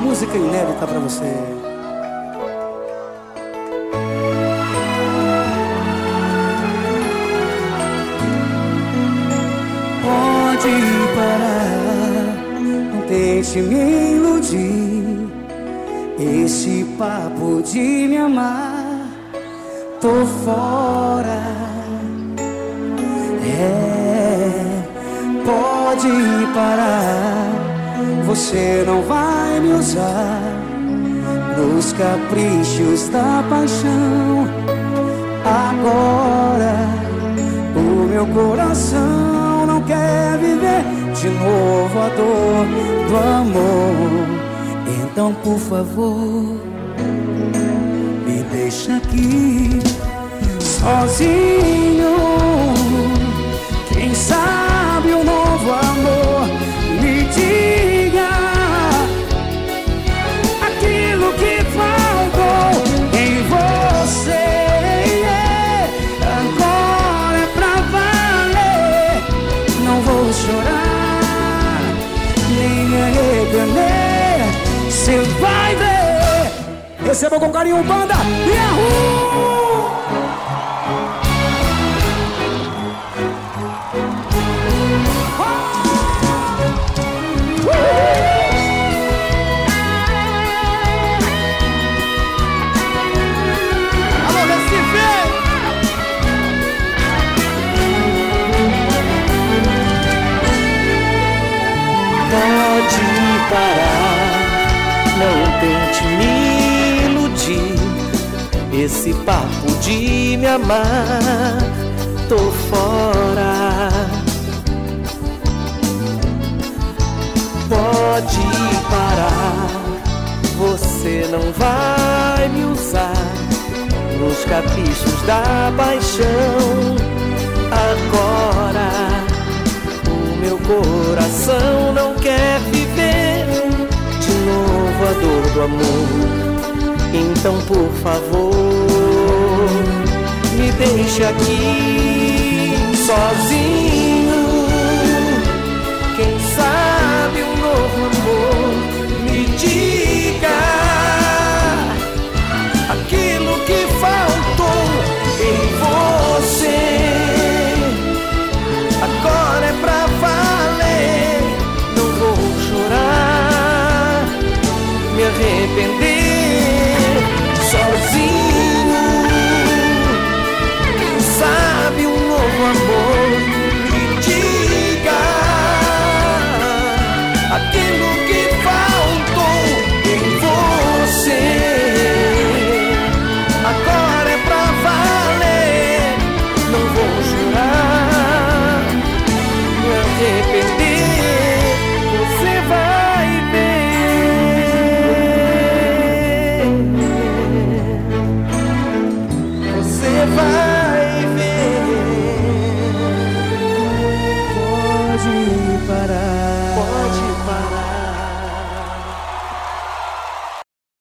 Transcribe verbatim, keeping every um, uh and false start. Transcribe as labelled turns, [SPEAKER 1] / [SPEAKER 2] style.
[SPEAKER 1] música inédita pra você. Pode parar, não tente me iludir. Esse papo de me amar, tô fora. É, pode parar, você não vai me usar nos caprichos da paixão. Agora o meu coração não quer viver de novo a dor do amor. Então, por favor, me deixa aqui sozinho. Quem sabe um novo amor me diga aquilo que faltou em você. Agora é pra valer. Não vou chorar, nem me arrepender. Cê vai ver. Receba com carinho, banda Yahoo! Alô, Recife!
[SPEAKER 2] Pode parar, não tente me iludir. Esse papo de me amar, tô fora. Pode parar, você não vai me usar nos caprichos da paixão. Agora o meu coração não quer viver de novo a dor do amor. Então, por favor, me deixe aqui sozinho.